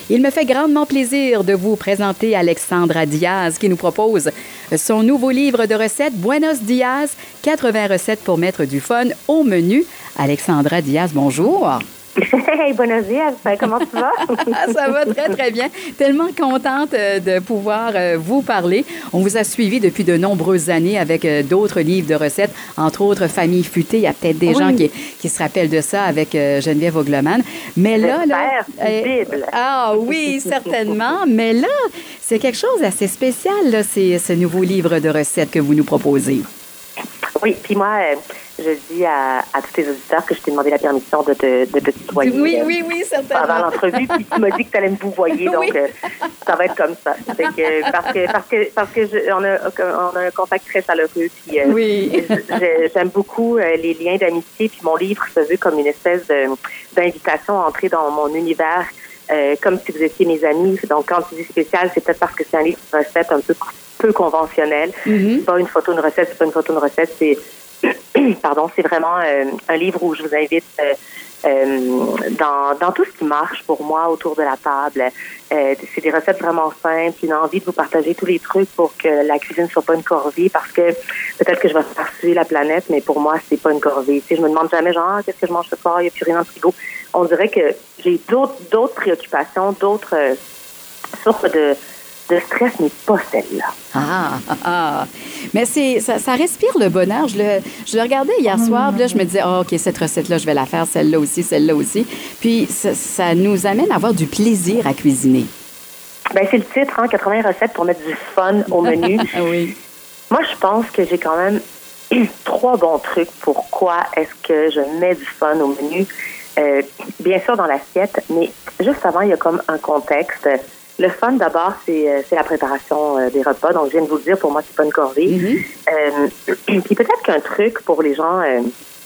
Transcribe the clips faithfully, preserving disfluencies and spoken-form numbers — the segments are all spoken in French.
Il me fait grandement plaisir de vous présenter Alexandra Diaz qui nous propose son nouveau livre de recettes, Buenos Dias, quatre-vingts recettes pour mettre du fun au menu. Alexandra Diaz, bonjour. Hey, buenos dias, comment tu vas? Ça va très, très bien. Tellement contente de pouvoir vous parler. On vous a suivi depuis de nombreuses années avec d'autres livres de recettes, entre autres Famille futée. Il y a peut-être des oui. gens qui, qui se rappellent de ça avec Geneviève Ogleman. Mais là, là euh, ah oui, certainement. Mais là, c'est quelque chose d'assez spécial, là, c'est ce nouveau livre de recettes que vous nous proposez. Oui, puis moi, euh, je dis à, à tous tes auditeurs que je t'ai demandé la permission de te, de te tutoyer. Oui, oui, oui, certainement. Pendant l'entrevue, puis tu m'as dit que tu allais me vouvoyer, donc oui. euh, ça va être comme ça. Fait que, parce que, parce que, parce que je, on, a, on a un contact très chaleureux, puis euh, oui. je, j'aime beaucoup euh, les liens d'amitié, puis mon livre se veut comme une espèce de, d'invitation à entrer dans mon univers, euh, comme si vous étiez mes amis. Donc, quand tu dis spécial, c'est peut-être parce que c'est un livre de recettes un peu peu conventionnel. Mm-hmm. C'est pas une photo, une recette, c'est pas une photo, une recette, c'est pardon, c'est vraiment euh, un livre où je vous invite euh, euh, dans, dans tout ce qui marche pour moi autour de la table. Euh, c'est des recettes vraiment simples, une envie de vous partager tous les trucs pour que la cuisine soit pas une corvée, parce que peut-être que je vais faire suer la planète, mais pour moi, c'est pas une corvée. Tu sais, je me demande jamais genre, ah, qu'est-ce que je mange ce soir, il n'y a plus rien dans le frigo. On dirait que j'ai d'autres, d'autres préoccupations, d'autres euh, sources de de stress, mais pas celle-là. Ah, ah, ah. Mais c'est, ça, ça respire le bonheur. Je le, je le regardais hier soir, puis là, je me disais, oh, OK, cette recette-là, je vais la faire, celle-là aussi, celle-là aussi. Puis, ça, ça nous amène à avoir du plaisir à cuisiner. Bien, c'est le titre, hein, quatre-vingts recettes pour mettre du fun au menu. Oui. Moi, je pense que j'ai quand même trois bons trucs. Pourquoi est-ce que je mets du fun au menu? Euh, bien sûr, dans l'assiette, mais juste avant, il y a comme un contexte. Le fun, d'abord, c'est, c'est la préparation euh, des repas. Donc, je viens de vous le dire, pour moi, c'est pas une corvée. Mm-hmm. Euh, puis peut-être qu'un truc pour les gens euh,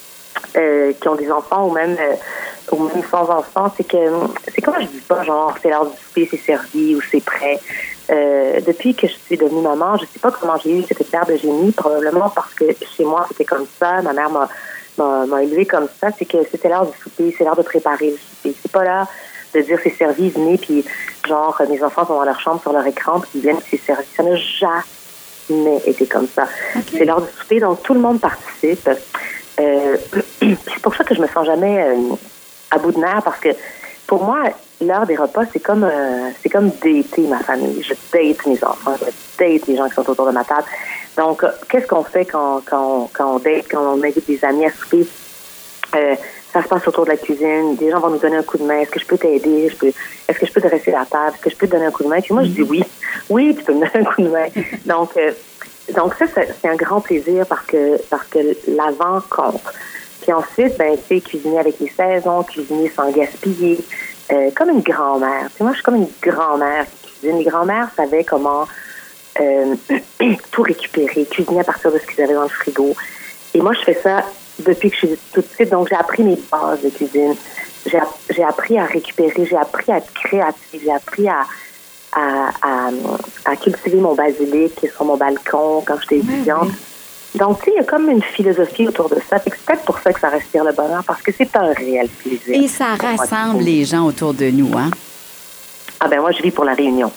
euh, qui ont des enfants ou même, euh, ou même sans enfants, c'est que, c'est comme je dis pas, genre, c'est l'heure du souper, c'est servi ou c'est prêt. Euh, depuis que je suis devenue maman, je sais pas comment j'ai eu cette éclair de génie, probablement parce que chez moi, c'était comme ça. Ma mère m'a, m'a, m'a élevée comme ça. C'est que c'était l'heure du souper, c'est l'heure de préparer le souper. C'est pas l'heure de dire c'est servi, venez, puis genre, mes enfants sont dans leur chambre sur leur écran, puis ils viennent, c'est servi. Ça n'a jamais été comme ça. Okay. C'est l'heure du souper, donc tout le monde participe. Euh, c'est pour ça que je me sens jamais euh, à bout de nerfs, parce que pour moi, l'heure des repas, c'est comme euh, c'est comme dater ma famille. Je date mes enfants, je date les gens qui sont autour de ma table. Donc, euh, qu'est-ce qu'on fait quand, quand, quand on date, quand on invite des amis à souper? Euh, Ça se passe autour de la cuisine. Des gens vont nous donner un coup de main. Est-ce que je peux t'aider? Je peux, est-ce que je peux dresser la table? Est-ce que je peux te donner un coup de main? Puis moi, je dis oui. Oui, tu peux me donner un coup de main. Donc, euh, donc ça, c'est, c'est un grand plaisir parce que, parce que l'avant compte. Puis ensuite, ben, tu sais, cuisiner avec les saisons, cuisiner sans gaspiller, euh, comme une grand-mère. Tu sais, moi, je suis comme une grand-mère qui cuisine. Les grand-mères savaient comment euh, tout récupérer, cuisiner à partir de ce qu'ils avaient dans le frigo. Et moi, je fais ça depuis que je suis toute petite, donc j'ai appris mes bases de cuisine. J'ai, j'ai appris à récupérer, j'ai appris à être créative, j'ai appris à, à, à, à cultiver mon basilic sur mon balcon quand j'étais étudiante. Oui, oui. Donc, tu sais, il y a comme une philosophie autour de ça. C'est peut-être pour ça que ça respire le bonheur, parce que c'est un réel plaisir. Et ça rassemble les gens autour de nous, hein? Ah ben moi, je vis pour la réunion.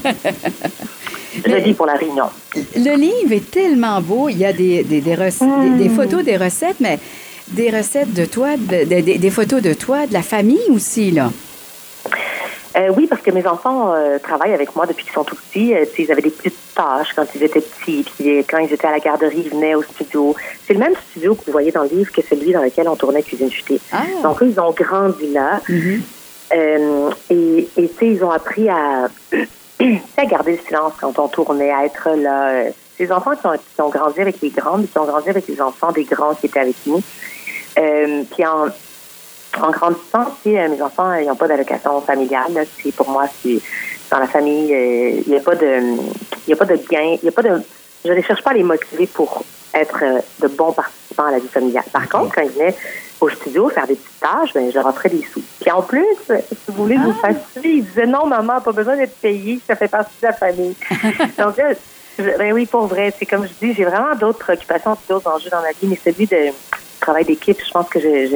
Je le, vis pour la réunion. Le livre est tellement beau. Il y a des, des, des, rec- mmh. des, des photos, des recettes, mais des recettes de toi, de, de, de, des photos de toi, de la famille aussi, là. Euh, oui, parce que mes enfants euh, travaillent avec moi depuis qu'ils sont tout petits. Euh, ils avaient des petites tâches quand ils étaient petits. Puis quand ils étaient à la garderie, ils venaient au studio. C'est le même studio que vous voyez dans le livre que celui dans lequel on tournait Cuisine futée. Ah. Donc, eux, ils ont grandi là. Mmh. Euh, et et tu sais, ils ont appris à... à garder le silence quand on tournait, à être là. Les enfants qui ont, qui ont grandi avec les grandes, qui ont grandi avec les enfants des grands qui étaient avec nous. Euh, puis en, en grandissant, si, euh, mes enfants, ils n'ont pas d'allocation familiale. Là, c'est, pour moi, c'est dans la famille, il euh, n'y a pas de il y a pas de gain, il y a pas de je ne cherche pas à les motiver pour être euh, de bons participants à la vie familiale. Par okay. contre, quand ils venaient au studio faire des petites tâches, ben, je leur offrais des sous. Puis en plus, si vous voulez ah. vous fasciner, ils disaient non, maman, pas besoin d'être payé, ça fait partie de la famille. Donc là, ben oui, pour vrai, c'est comme je dis, j'ai vraiment d'autres préoccupations, d'autres enjeux dans la vie, mais celui de travail d'équipe, je pense que je, je,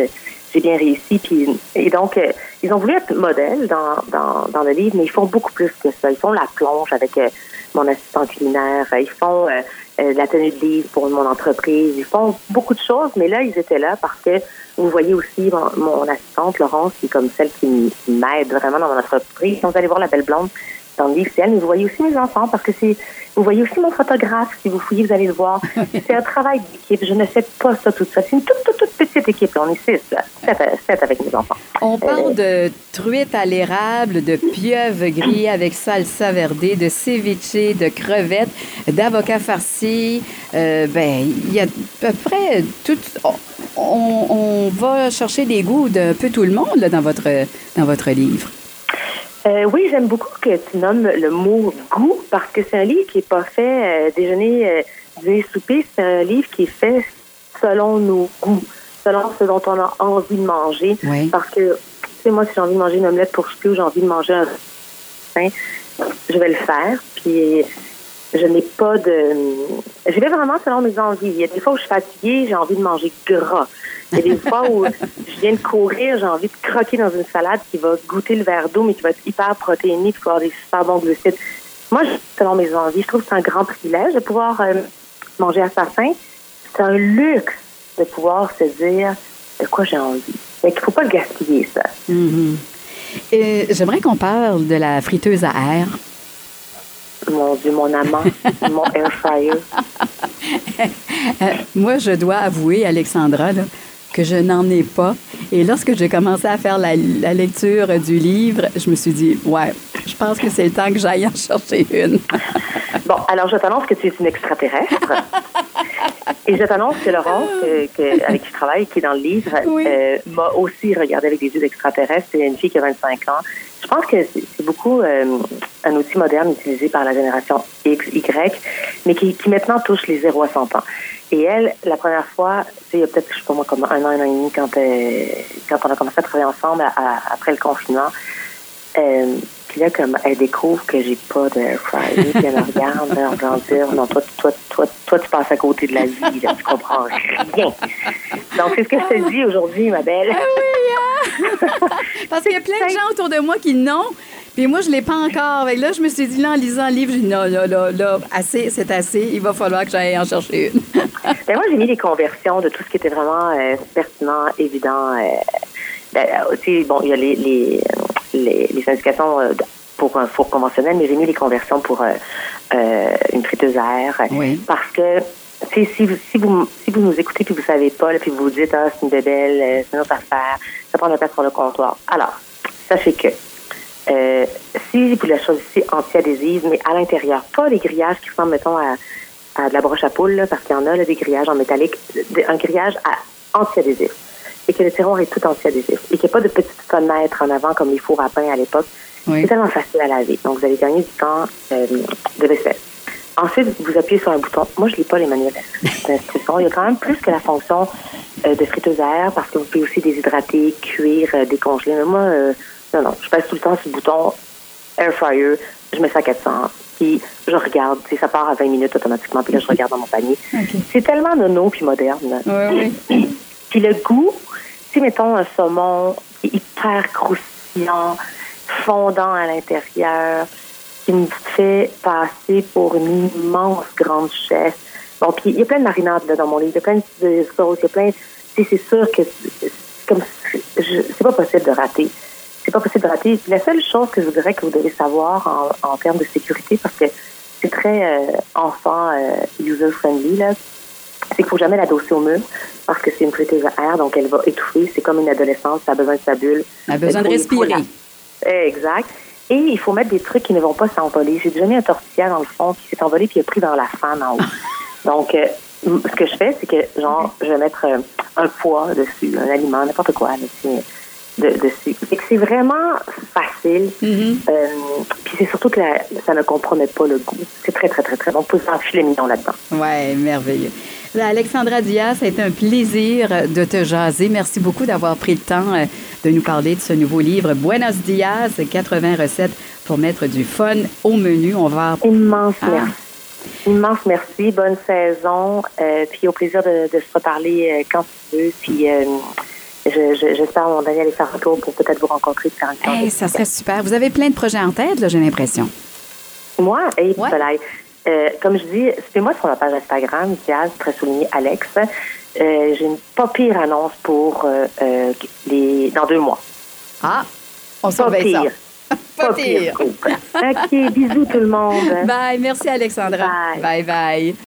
j'ai bien réussi. Puis, et donc, euh, ils ont voulu être modèles dans, dans, dans le livre, mais ils font beaucoup plus que ça. Ils font la plonge avec euh, mon assistant culinaire. Ils font euh, euh, la tenue de livre pour mon entreprise. Ils font beaucoup de choses, mais là, ils étaient là parce que vous voyez aussi mon, mon assistante, Laurence, qui est comme celle qui, m- qui m'aide vraiment dans mon entreprise. Quand vous allez voir la belle blonde dans le livre, c'est elle, mais vous voyez aussi mes enfants parce que c'est... Vous voyez aussi mon photographe, si vous fouillez, vous allez le voir. C'est un travail d'équipe. Je ne fais pas ça toute seule. C'est une toute, toute, toute petite équipe. On est six, là. Sept, sept avec mes enfants. On parle Euh, de truite à l'érable, de pieuvre grillée avec salsa verde, de ceviche, de crevettes, d'avocats farcis. Euh, ben, il y a à peu près tout. On, on va chercher les goûts d'un peu tout le monde là, dans votre dans votre livre. Euh, oui, j'aime beaucoup que tu nommes le mot goût parce que c'est un livre qui n'est pas fait euh, déjeuner, euh, dîner, souper. C'est un livre qui est fait selon nos goûts, selon ce dont on a envie de manger. Oui. Parce que, tu sais, moi, si j'ai envie de manger une omelette pour souper ou j'ai envie de manger un pain, je vais le faire. Puis, je n'ai pas de... Je vais vraiment selon mes envies. Il y a des fois où je suis fatiguée, j'ai envie de manger gras. Il y a des fois où je viens de courir, j'ai envie de croquer dans une salade qui va goûter le verre d'eau, mais qui va être hyper protéinée, puis avoir des super bons glucides. Moi, je, selon mes envies, je trouve que c'est un grand privilège de pouvoir euh, manger à sa faim. C'est un luxe de pouvoir se dire de quoi j'ai envie. Donc, il ne faut pas le gaspiller, ça. Mm-hmm. Euh, j'aimerais qu'on parle de la friteuse à air. Mon Dieu, mon amant, mon air fryer. Euh, moi, je dois avouer, Alexandra, là, que je n'en ai pas. Et lorsque j'ai commencé à faire la, la lecture du livre, je me suis dit, ouais, je pense que c'est le temps que j'aille en chercher une. Bon, alors je t'annonce que tu es une extraterrestre. Et je t'annonce que Laurence, que, que, avec qui je travaille, qui est dans le livre, Oui. euh, m'a aussi regardé avec des yeux d'extraterrestre. C'est une fille qui a vingt-cinq ans. Je pense que c'est, c'est beaucoup euh, un outil moderne utilisé par la génération X, Y, mais qui, qui maintenant touche les zéro à cent ans. Et elle, la première fois, c'est il y a peut-être, je sais pas moi, comme un an, un an et demi, quand, euh, quand on a commencé à travailler ensemble à, à, après le confinement, euh, puis là, comme elle découvre que j'ai pas de air fryer, puis elle me regarde, là, en voulant dire, non, toi, toi, toi, toi, tu passes à côté de la vie, là, tu comprends rien. Donc, c'est ce que je te dis aujourd'hui, ma belle. Ah oui, hein? Parce qu'il y a plein de gens autour de moi qui n'ont. Puis moi, je ne l'ai pas encore. Fait que là, je me suis dit, là, en lisant le livre, j'ai dit, non, là, là, là, assez, c'est assez. Il va falloir que j'aille en chercher une. Ben, moi, j'ai mis les conversions de tout ce qui était vraiment euh, pertinent, évident. Euh, ben, tu sais, bon, il y a les, les, les, les indications euh, pour un four conventionnel, mais j'ai mis les conversions pour euh, euh, une friteuse à air. Oui. Parce que, tu sais, si vous, si, vous, si vous nous écoutez puis vous ne savez pas, là, puis vous vous dites, ah, c'est une bébelle, euh, c'est une autre affaire, ça prend de la place sur le comptoir. Alors, sachez que Euh, si vous la choisissez anti-adhésive, mais à l'intérieur, pas les grillages qui ressemblent, mettons, à, à de la broche à poule, là, parce qu'il y en a, là, des grillages en métallique, un grillage à anti-adhésif, et que le tiroir est tout anti-adhésif, et qu'il n'y a pas de petites fenêtres en avant comme les fours à pain à l'époque. Oui. C'est tellement facile à laver. Donc, vous allez gagner du temps euh, de vaisselle. Ensuite, vous appuyez sur un bouton. Moi, je ne lis pas les manuels d'instruction. Il y a quand même plus que la fonction euh, de friteuse à air, parce que vous pouvez aussi déshydrater, cuire, euh, décongeler. Mais moi, euh, non, non, je passe tout le temps sur le bouton Air Fryer, je mets ça à quatre cents, puis je regarde, tu sais, ça part à vingt minutes automatiquement, puis là, je regarde dans mon panier. Okay. C'est tellement nono puis moderne. Oui, oui. Puis le goût, tu sais, mettons un saumon qui est hyper croustillant, fondant à l'intérieur, qui me fait passer pour une immense grande chef. Bon, puis il y a plein de marinades là, dans mon livre, il y a plein de sauces, il y a plein... Tu sais, c'est sûr que c'est, comme, je, c'est pas possible de rater. C'est pas possible de rater. La seule chose que je voudrais que vous devez savoir en, en termes de sécurité, parce que c'est très euh, enfant euh, user-friendly, là, c'est qu'il faut jamais l'adosser au mur, parce que c'est une friteuse à air, donc elle va étouffer. C'est comme une adolescente, ça a besoin de sa bulle. Elle a besoin de respirer. Exact. Et il faut mettre des trucs qui ne vont pas s'envoler. J'ai déjà mis un tortillard dans le fond qui s'est envolé puis il a pris dans la fan en haut. Donc, euh, ce que je fais, c'est que, genre, je vais mettre euh, un poids dessus, un aliment, n'importe quoi, là, de, dessus. Et que c'est vraiment facile. Mm-hmm. Euh, puis c'est surtout que la, ça ne compromet pas le goût. C'est très, très, très, très bon. On peut s'enfiler mignon là-dedans. Oui, merveilleux. Alexandra Diaz, ça a été un plaisir de te jaser. Merci beaucoup d'avoir pris le temps de nous parler de ce nouveau livre, Buenos Dias, quatre-vingts recettes pour mettre du fun au menu. On va... Immense ah. merci. Immense merci. Bonne saison. Euh, puis au plaisir de, de se reparler euh, quand tu veux. Puis... Euh, je, je, j'espère à mon donné aller faire un tour pour peut-être vous rencontrer. Faire un hey, ça serait super. Vous avez plein de projets en tête, là, j'ai l'impression. Moi, et ouais. Soleil, euh, comme je dis, suivez-moi sur ma page Instagram, Diaz, très souligné Alex. Euh, j'ai une pas pire annonce pour euh, euh, les dans deux mois. Ah, on surveille ça. Pas, pas pire. pire. OK, bisous tout le monde. Bye, merci Alexandra. Bye. Bye, bye.